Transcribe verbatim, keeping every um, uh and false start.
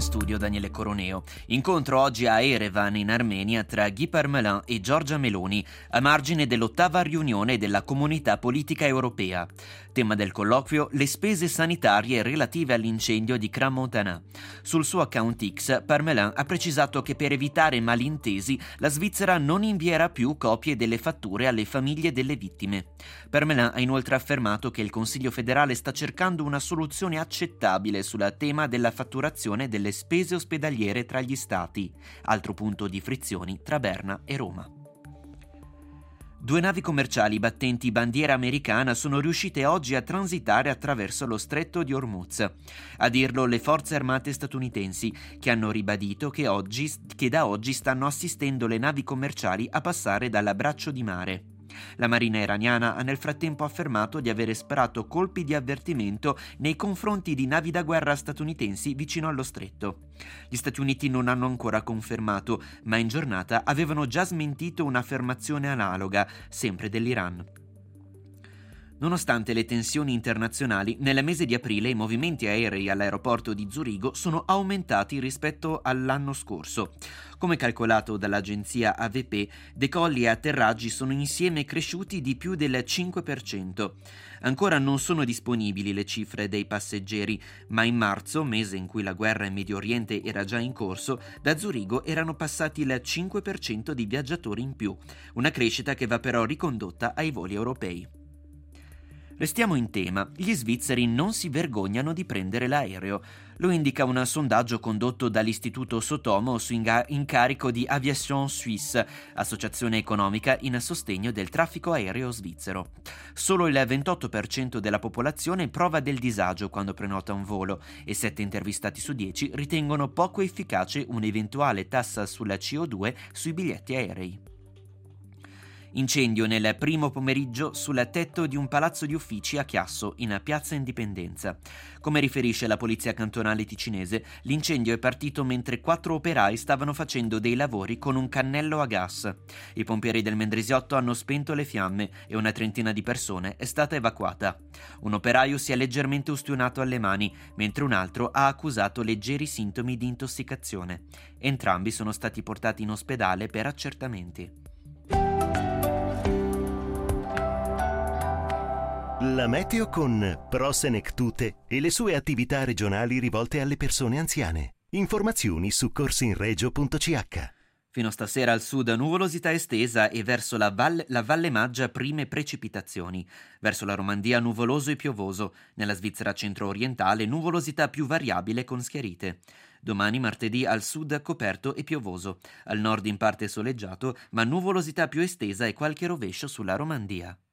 studio Daniele Coroneo. Incontro oggi a Erevan in Armenia tra Guy Parmelin e Giorgia Meloni, a margine dell'ottava riunione della Comunità Politica Europea. Tema del colloquio: le spese sanitarie relative all'incendio di Crans-Montana. Sul suo account X, Parmelin ha precisato che per evitare malintesi la Svizzera non invierà più copie delle fatture alle famiglie delle vittime. Parmelin ha inoltre affermato che il Consiglio federale sta cercando una soluzione accettabile sul tema della fatturazione delle spese ospedaliere tra gli stati, altro punto di frizioni tra Berna e Roma. Due navi commerciali battenti bandiera americana sono riuscite oggi a transitare attraverso lo stretto di Hormuz. A dirlo le forze armate statunitensi, che hanno ribadito che, oggi, che da oggi stanno assistendo le navi commerciali a passare dall'abbraccio di mare. La marina iraniana ha nel frattempo affermato di avere sparato colpi di avvertimento nei confronti di navi da guerra statunitensi vicino allo stretto. Gli Stati Uniti non hanno ancora confermato, ma in giornata avevano già smentito un'affermazione analoga, sempre dell'Iran. Nonostante le tensioni internazionali, nel mese di aprile i movimenti aerei all'aeroporto di Zurigo sono aumentati rispetto all'anno scorso. Come calcolato dall'agenzia A V P, decolli e atterraggi sono insieme cresciuti di più del cinque per cento. Ancora non sono disponibili le cifre dei passeggeri, ma in marzo, mese in cui la guerra in Medio Oriente era già in corso, da Zurigo erano passati il cinque per cento di viaggiatori in più, una crescita che va però ricondotta ai voli europei. Restiamo in tema. Gli svizzeri non si vergognano di prendere l'aereo. Lo indica un sondaggio condotto dall'Istituto Sotomo su incarico di Aviation Suisse, associazione economica in sostegno del traffico aereo svizzero. Solo il ventotto per cento della popolazione prova del disagio quando prenota un volo e sette intervistati su dieci ritengono poco efficace un'eventuale tassa sulla C O due sui biglietti aerei. Incendio nel primo pomeriggio sul tetto di un palazzo di uffici a Chiasso, in Piazza Indipendenza. Come riferisce la polizia cantonale ticinese, l'incendio è partito mentre quattro operai stavano facendo dei lavori con un cannello a gas. I pompieri del Mendrisiotto hanno spento le fiamme e una trentina di persone è stata evacuata. Un operaio si è leggermente ustionato alle mani, mentre un altro ha accusato leggeri sintomi di intossicazione. Entrambi sono stati portati in ospedale per accertamenti. La meteo con Pro-Senectute e le sue attività regionali rivolte alle persone anziane. Informazioni su corsinregio punto c h. Fino a stasera al sud nuvolosità estesa e verso la Valle, la Valle Maggia prime precipitazioni. Verso la Romandia nuvoloso e piovoso. Nella Svizzera centro-orientale nuvolosità più variabile con schiarite. Domani martedì al sud coperto e piovoso. Al nord in parte soleggiato, ma nuvolosità più estesa e qualche rovescio sulla Romandia.